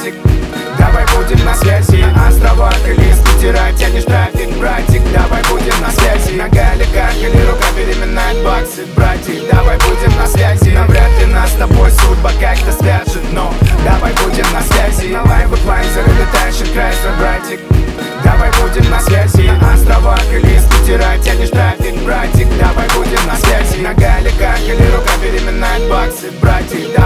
братик. Давай будем на связи, на островах или из Питера тянешь трафик, братик. Давай будем на связи, на галиках или рука переминает баксы, братик. Давай будем на связи, навряд ли нас с тобой судьба как-то свяжет, но давай будем на связи. На лайвах лайнзер летаешь от Крайслер, братик. Давай будем на связи, на островах или из Питера тянешь трафик, братик. Давай будем на связи, на галиках или рука переминает баксы, братик.